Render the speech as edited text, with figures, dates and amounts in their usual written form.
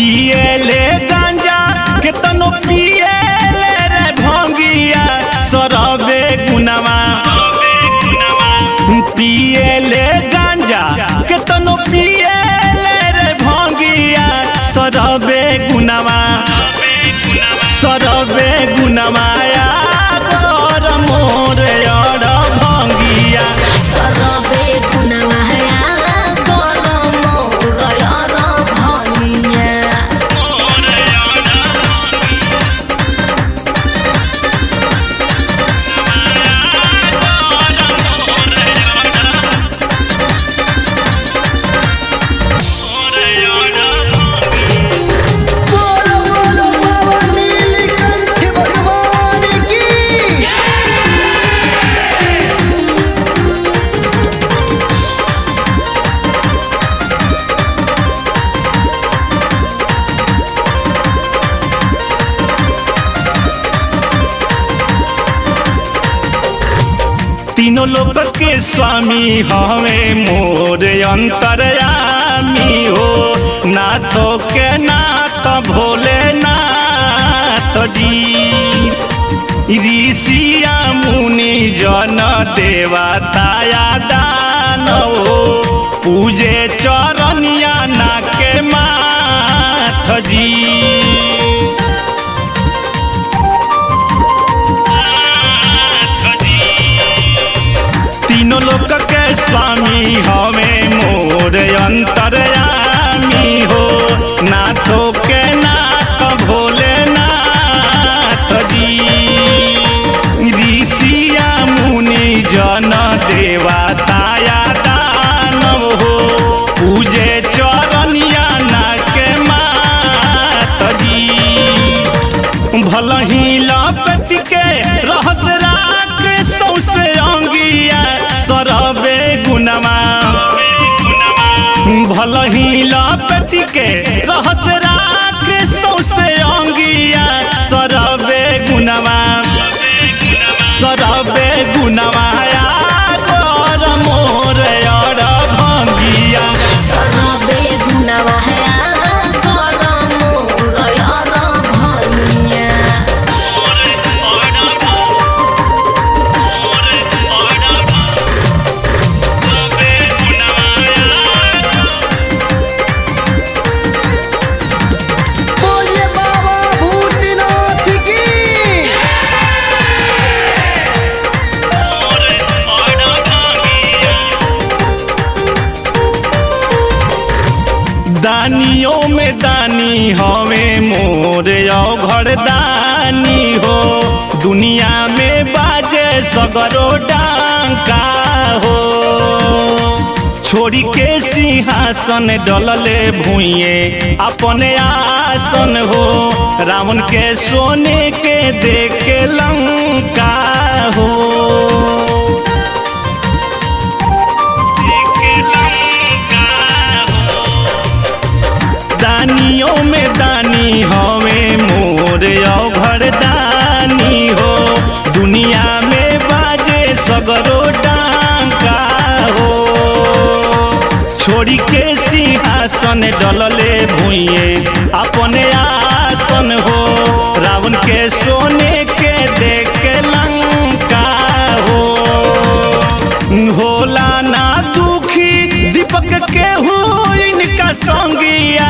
पिए ले गांजा केतनो पिए ले रे भंगिया सरबे गुनावा पिए ले गांजा केतनो पिए ले रे भंगिया सरबे गुनावा गुनावाया गोर मोर यार भंगिया सरबे गुनावाया गोर मोर यार भंगिया तीनों लोक के स्वामी हमें मोर अंतर्यामी हो नाथो के नाथ भोले नाथ जी ऋषिया मुनि जन देवताया दानव पूजे चरनिया ना के माथ जी तीनों लोक के स्वामी हमें मोर अंतर्यामी हो नाथो के नाथ भोले नाथ जी ऋषिया मुनि जन देवताया दानव हो पूजे चरनिया ना के मात जी भलही लपट के रहस राख सौसे अंगिया सरबे गुनावा भलही लपट के रहस राख सौसे अंगिया सरबे गुनावा गुनावाया गोर मोर यार भंगिया सरबे गुनावाया गोर मोर यार भंगिया बोलिए बाबा भूतनाथ की दानियों में दानी हमें मोर घर दानी हो दुनिया में बाजे सगरो डांका हो छोड़ी के सिंहासन डलले भुइए अपने आसन हो रावण के सोने के देखे लंका हो दानियों में दानी हमें मोर घर दानी हो दुनिया में बाजे सगरो डांका हो छोड़ी के सिंहासन डलले भुइए अपने आसन हो रावण के सोने के देखे लंका हो होला ना दुखी दीपक के हो इनका संगिया